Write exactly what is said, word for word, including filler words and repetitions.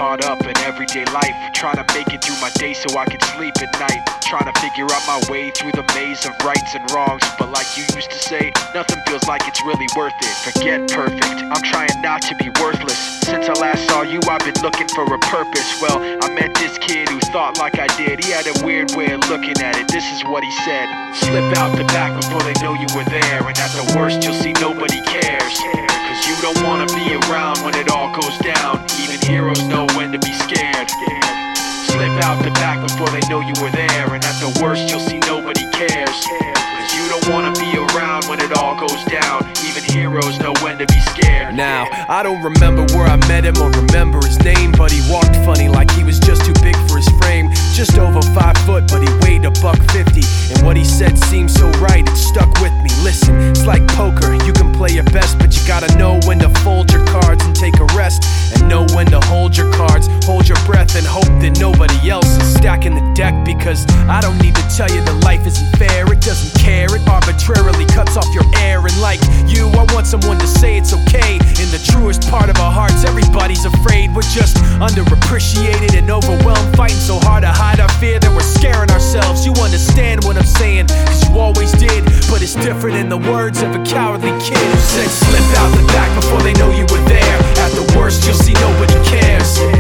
caught up in everyday life, trying to make it through my day so I can sleep at night, trying to figure out my way through the maze of rights and wrongs. But like you used to say, nothing feels like it's really worth it. Forget perfect, I'm trying not to be worthless. Since I last saw you, I've been looking for a purpose. Well, I met this kid who thought like I did. He had a weird way of looking at it. This is what he said: slip out the back before they know you were there, and at the worst you'll see nobody cares. Cause you don't wanna be around when it all goes down. Even heroes know when to be scared. Slip out the back before they know you were there, and at the worst you'll see nobody cares. Cause you don't wanna be around when it all goes down. Even heroes know when to be scared. Now, I don't remember where I met him or remember his name, but he walked funny like he was just too big for his frame. Just over five foot, but he weighed a buck fifty, and what he said seemed so right, it stuck with me. Listen, it's like poker, you can play your best, but you gotta know when to fold your cards and take a rest, and know when to hold your cards, hold your breath, and hope that nobody else is stacking the deck. Because I don't need to tell you that life isn't fair, it doesn't care, it arbitrarily cuts off your air. And like you, I want someone to say it's okay. In the truest part of our hearts, everybody's afraid. We're just underappreciated and overwhelmed, fighting so hard to hide our fear that we're scaring ourselves. You understand what I'm saying, cause you always did, but it's different in the words of a cowardly kid who said slip out the back before they know you were there. At the worst you'll see nobody cares.